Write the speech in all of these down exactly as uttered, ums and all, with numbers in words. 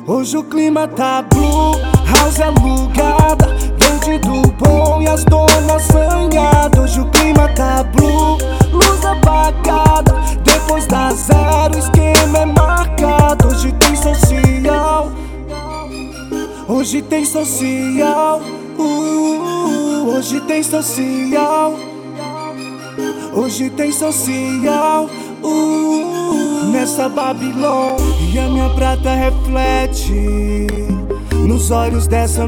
Hoje o clima tá blue, house alugada, verde do bom e as donas sanhadas. Hoje o clima tá blue, luz apagada, depois da zero o esquema é marcado. Hoje tem social, hoje tem social, uh, hoje tem social, hoje tem social, uh, nessa Babilônia. E a minha prata reflete nos olhos dessa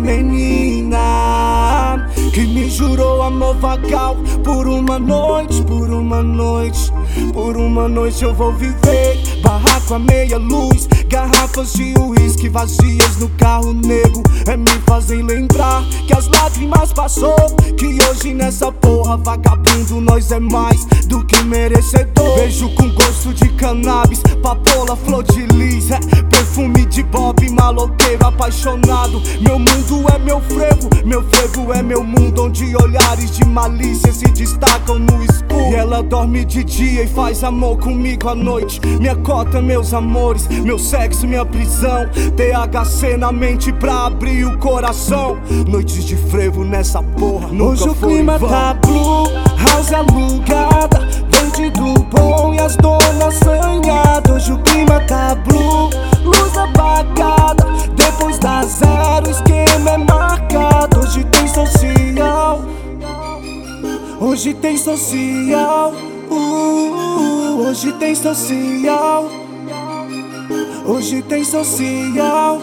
menina que me jurou amor vagal por uma noite, por uma noite, por uma noite eu vou viver. Barraco a meia luz, garrafas de uísque vazias no carro negro é me fazem lembrar que as lágrimas passou, que hoje nessa porra vagabundo nós é mais do que merecedor. Beijo com gosto de cannabis, papola, flor de lis, é perfume de Bob, maloqueiro apaixonado. Meu mundo é meu frevo, meu frevo é meu mundo, onde olhares de malícia se destacam no escuro. E ela dorme de dia e faz amor comigo à noite. Minha cota, meus amores, meu sexo, minha prisão, T H C na mente pra abrir o coração. Noites de frevo nessa porra nunca Hoje o clima tá blue, house alugada, verde do bom e as donas sanhadas. Hoje o clima tá blue, luz apagada, depois da zero o esquema é marcado. Hoje tem social, hoje tem social, uh, hoje tem social, hoje tem social,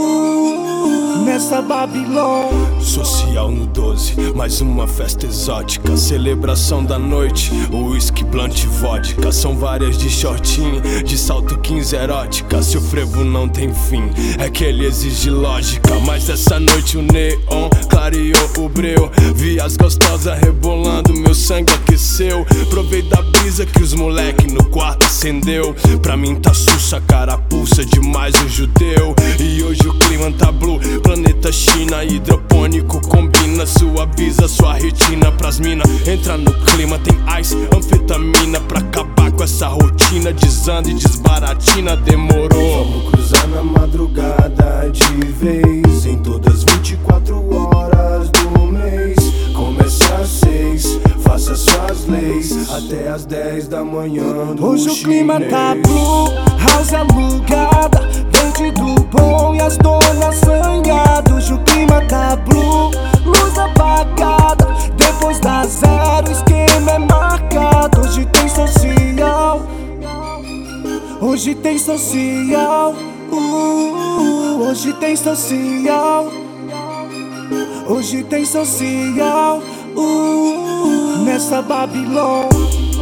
uh, nessa Babilônia. Social no doze, mais uma festa exótica, celebração da noite, uísque, blunt e vodka. São várias de shortinho, de salto quinze erótica. Se o frevo não tem fim, é que ele exige lógica. Mas essa noite o neon clareou o breu, vi as gostosas rebolando, meu sangue aqueceu. Provei da brisa que os moleque no quarto acendeu. Pra mim tá sussa, carapuça demais um judeu. E hoje o clima tá blue, planeta China, hidropônico combina, suaviza sua retina pras mina. Entra no clima, tem ice, anfetamina pra acabar com essa rotina. Desanda e desbaratina, demorou. Vamos cruzar na madrugada de vez, em todas as vinte e quatro horas do mês. Começa às seis, faça suas leis, até às dez da manhã do Hoje o clima chinês. tá blue, house alugada, verde do bom e as donas sanhadas. Hoje o clima tá blue, luz apagada, depois da zero o esquema é marcado. Hoje tem social, hoje tem social, uh, hoje tem social, hoje tem social, uh, nessa Babilônia.